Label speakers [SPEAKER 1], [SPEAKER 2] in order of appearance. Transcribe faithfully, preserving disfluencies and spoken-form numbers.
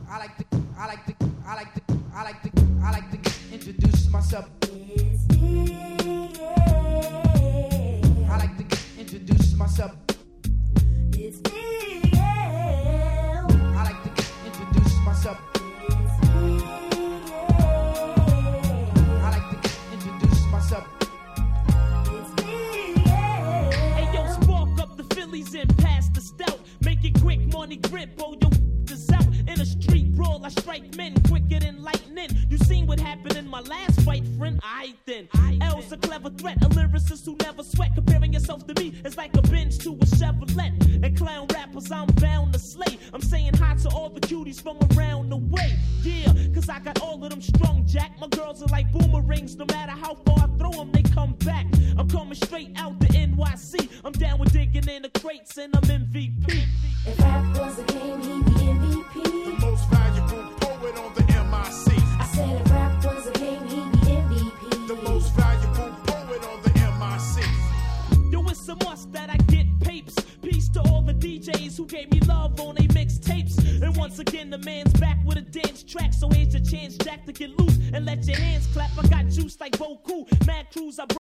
[SPEAKER 1] I like to, I like to, I like to, I like to, I like to introduce myself.
[SPEAKER 2] It's me, yeah.
[SPEAKER 1] I like to introduce myself.
[SPEAKER 2] It's me, yeah.
[SPEAKER 1] I like to introduce myself.
[SPEAKER 2] It's me, yeah.
[SPEAKER 1] I like to introduce myself.
[SPEAKER 2] It's me, yeah.
[SPEAKER 3] Hey yo, spark up the Phillies and pass the stout. Make it quick, money grip, oh yo, this out. In a street brawl, I strike men quicker than lightning. You seen what happened in my last fight, friend? I then. L's a clever threat, a lyricist who never sweat. Comparing yourself to me is like a Benz to a Chevrolet. And clown rappers, I'm bound to slay. I'm saying hi to all the cuties from around the way. Yeah, cause I got all of them strung, Jack. My girls are like boomerangs, no matter how far I throw them, they come back. I'm coming straight out the N Y C. I'm down with digging in the crates and I'm M V P.
[SPEAKER 2] If rap was a game, he'd be M V P.
[SPEAKER 4] The most valuable poet on the M I C.
[SPEAKER 2] I said if rap was a game, he'd be M V P.
[SPEAKER 4] The most valuable poet on the M I C.
[SPEAKER 3] Yo, it's a must that I get papes. Peace to all the D Js who gave me love on they mixtapes. And once again, the man's back with a dance track. So here's your chance, Jack, to get loose and let your hands clap. I got juice like Boku, Mad Crews. I